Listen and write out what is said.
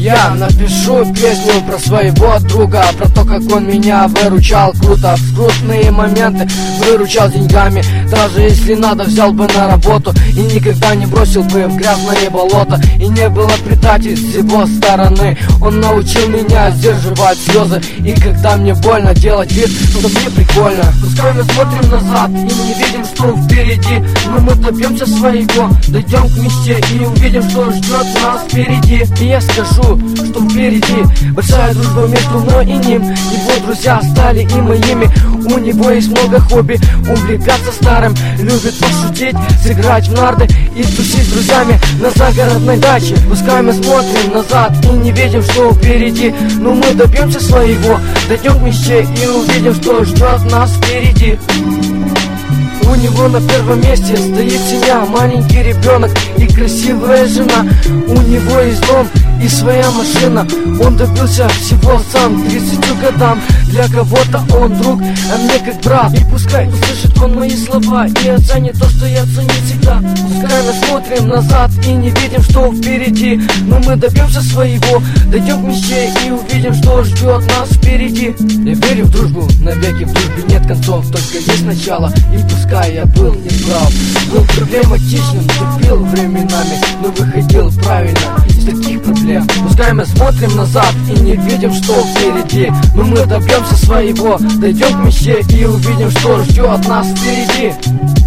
Я напишу песню про своего друга, про то, как он меня выручал круто в скрутные моменты, выручал деньгами. Даже если надо, взял бы на работу и никогда не бросил бы в грязное болото. И не было предательств с его стороны. Он научил меня сдерживать слезы, и когда мне больно, делать вид, что мне прикольно. Пускай мы смотрим назад и не видим, что впереди, но мы добьемся своего, дойдем к мечте и увидим, что ждет нас впереди. И я скажу, что впереди большая дружба между мной и ним. Его друзья стали и моими. У него есть много хобби: увлекаться старым, любит пошутить, сыграть в нарды и тусить с друзьями на загородной даче. Пускай мы смотрим назад и не видим, что впереди, но мы добьемся своего, дойдем к мечте и увидим, что ждет нас впереди. У него на первом месте стоит семья, маленький ребенок и красивая жена. У него есть дом и своя машина. Он добился всего сам к 30 годам. Для кого-то он друг, а мне как брат. И пускай услышит он мои слова и оценит то, что я ценю всегда. Пускай мы смотрим назад и не видим, что впереди, но мы добьемся своего, дойдем к мечте и увидим, что ждет нас впереди. Я верю в дружбу навеки, в дружбе нет концов, только есть начало. И пускай я был неправ, был проблематичным, терпел временами, но выходил правильно из таких проблем. Пускай мы смотрим назад и не видим, что впереди, но мы добьемся своего, дойдем к мечте и увидим, что ждет нас впереди.